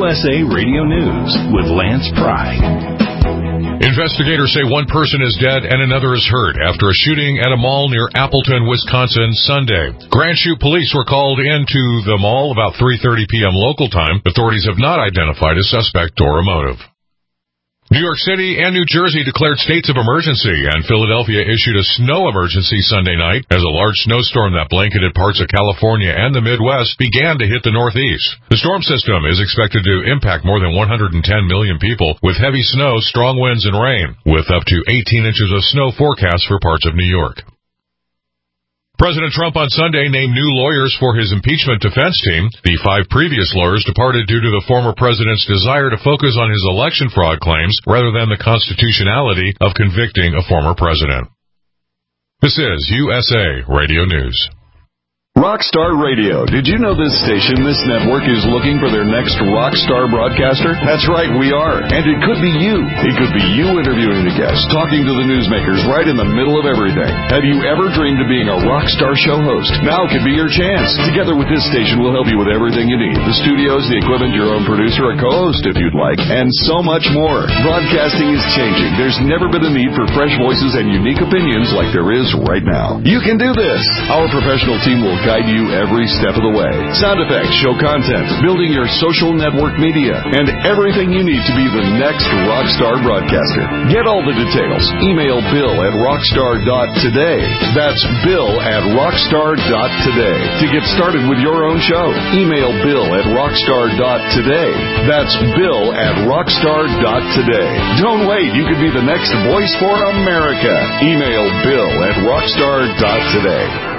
USA Radio News with Lance Pry. Investigators say one person is dead and another is hurt after a shooting at a mall near Appleton, Wisconsin, Sunday. Grand Chute police were called into the mall about 3:30 p.m. local time. Authorities have not identified a suspect or a motive. New York City and New Jersey declared states of emergency, and Philadelphia issued a snow emergency Sunday night as a large snowstorm that blanketed parts of California and the Midwest began to hit the Northeast. The storm system is expected to impact more than 110 million people with heavy snow, strong winds, and rain, with up to 18 inches of snow forecast for parts of New York. President Trump on Sunday named new lawyers for his impeachment defense team. The 5 previous lawyers departed due to the former president's desire to focus on his election fraud claims rather than the constitutionality of convicting a former president. This is USA Radio News. Rockstar Radio. Did you know this station, this network, is looking for their next rock star broadcaster? That's right, we are. And it could be you. It could be you interviewing the guests, talking to the newsmakers right in the middle of everything. Have you ever dreamed of being a rock star show host? Now could be your chance. Together with this station, we'll help you with everything you need. The studios, the equipment, your own producer, a co-host if you'd like, and so much more. Broadcasting is changing. There's never been a need for fresh voices and unique opinions like there is right now. You can do this. Our professional team will guide you every step of the way. Sound effects, show content, building your social network media, and everything you need to be the next rockstar broadcaster. Get all the details. Email bill@rockstar.today. That's bill@rockstar.today. To get started with your own show, email bill@rockstar.today. That's bill@rockstar.today. Don't wait. You could be the next voice for America. Email bill@rockstar.today.